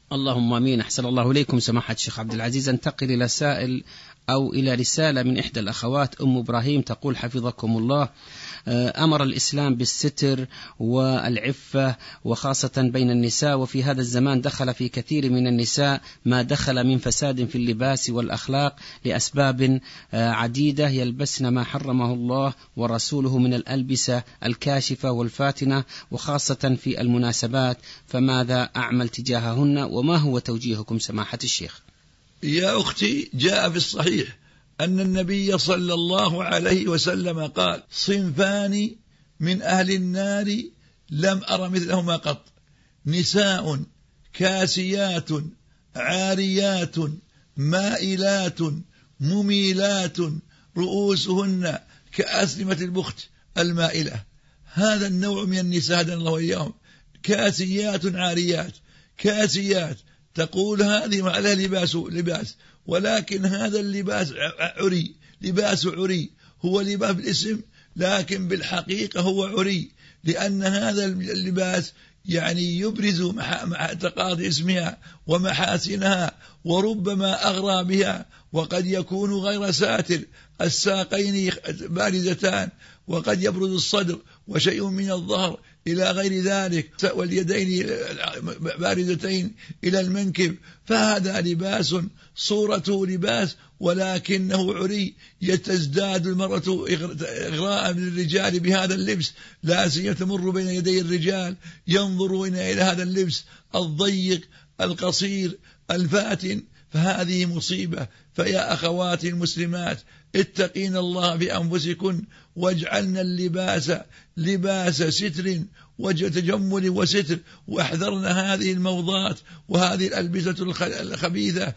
اللهم امين. احسن الله اليكم سماحة الشيخ عبد العزيز. انتقل الى سائل او الى رسالة من احدى الاخوات ام ابراهيم تقول: حفظكم الله، أمر الإسلام بالستر والعفة وخاصة بين النساء، وفي هذا الزمان دخل في كثير من النساء ما دخل من فساد في اللباس والأخلاق لأسباب عديدة، يلبسن ما حرمه الله ورسوله من الألبسة الكاشفة والفاتنة وخاصة في المناسبات، فماذا أعمل تجاههن وما هو توجيهكم سماحة الشيخ؟ يا أختي، جاء في الصحيح أن النبي صلى الله عليه وسلم قال: صنفان من أهل النار لم أر مثلهما قط، نساء كاسيات عاريات مائلات مميلات رؤوسهن كأسنمة البخت المائلة. هذا النوع من النساء هدانا الله وإياهم، كاسيات عاريات. كاسيات تقول هذه عليها لباس، ولكن هذا اللباس عري، لباس عري، هو لباس بالاسم لكن بالحقيقة هو عري، لأن هذا اللباس يعني يبرز تقاضي اسمها ومحاسنها، وربما أغرى بها، وقد يكون غير ساتر، الساقين بارزتان، وقد يبرز الصدر وشيء من الظهر إلى غير ذلك، واليدين بارزتين إلى المنكب، فهذا لباس صورته لباس ولكنه عري. يتزداد المرأة إغراء من الرجال بهذا اللبس، لا سيما تمر بين يدي الرجال ينظرون إلى هذا اللبس الضيق القصير الفاتن، فهذه مصيبة. فيا أخواتي المسلمات، اتقين الله بأنفسكن، واجعلنا اللباس لباس ستر وتجمل وستر، واحذرنا هذه الموضات وهذه الألبسة الخبيثة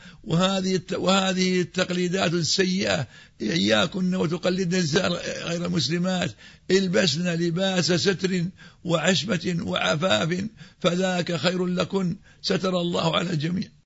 وهذه التقليدات السيئة. إياكن وتقلدن النساء غير المسلمات، البسنا لباس ستر وعشمة وعفاف، فذاك خير لكن، ستر الله على الجميع.